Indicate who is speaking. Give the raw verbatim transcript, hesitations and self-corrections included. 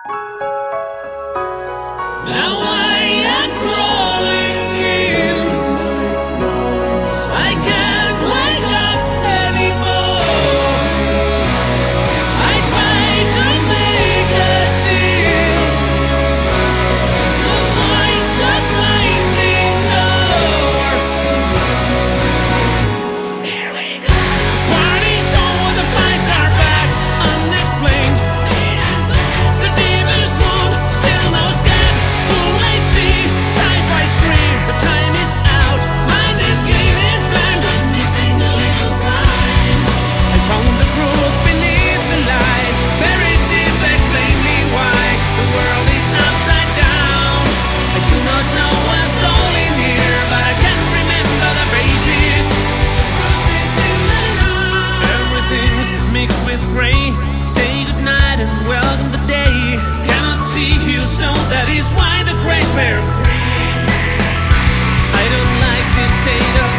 Speaker 1: Now I am crawling in. I can't wake up anymore. I tried to make a deal. Avoid the blinding door. Here we go. Party's over, the flies are back, unexplained. The devil's wound, still no scan. Full H D, sci-fi scream. The time is out, mind is clean, is blank. I'm missing a little time. I found the truth beneath the light, buried deep, explain me why the world is upside down. I do not know a soul in here, but I can remember the faces. The truth is in the round. Everything's mixed with gray. Say goodnight and welcome the day. Cannot see you, so that is why the grays wear green. I don't like this state of